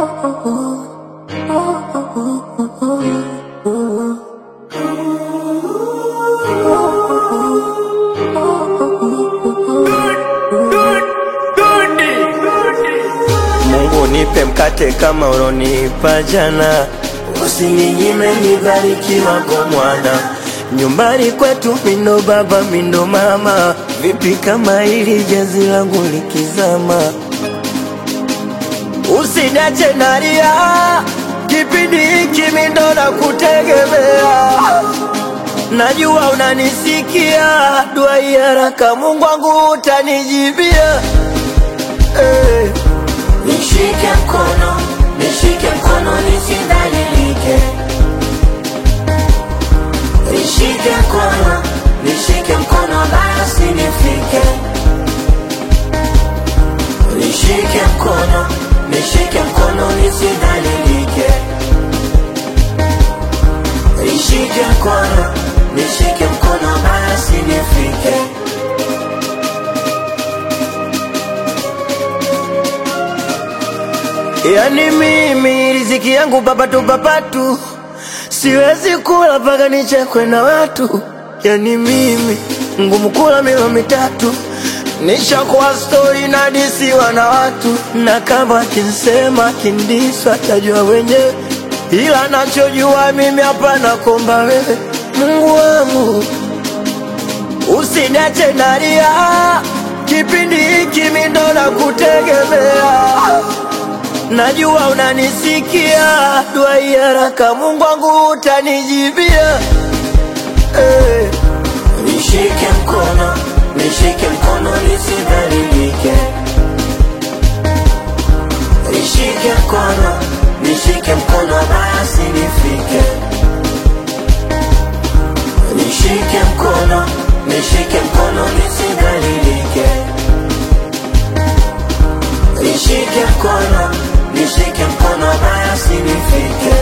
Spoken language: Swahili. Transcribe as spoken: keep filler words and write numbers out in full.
Mungu nipe mkate kama ulonipa jana, usininyime nibarikiwa kwa mwana. Nyumbani kwetu mindo baba mindo mama, vipi kama hili jazi langu likizama? Usiniache nalia, kipindi hiki mindo na kutegemea. Najua unanisikia, dua haraka Mungu wangu utanijibia. Hey. Nishike mkono, nishike mkono nisidhalilike. Nishike mkono, nishike mkono basi nifike. Nishike mkono, nishike mkono nisidhalilike. Nishike mkono, nishike mkono basi nifike. Yani mimi riziki yangu papatu papatu, siwezi kula paka nichekwe na watu. Yani mimi ngumu kula milo mitatu, nishakuwa story na disiwa na watu. Na kama kinsema kindiswa tajua wenye, ila nachojua mimi hapana komba wewe Mungu wangu. Usiniache nalia, kipindi hiki mindo na kutegemea. Najua unanisikia, dua haraka Mungu wangu utanijibia. Hey. Nishike mkono, nishike mkono nisidhalilike. Nishike mkono, nishike mkono basi nifike. Nishike mkono, nishike mkono nisidhalilike. Nishike mkono, nishike mkono basi nifike.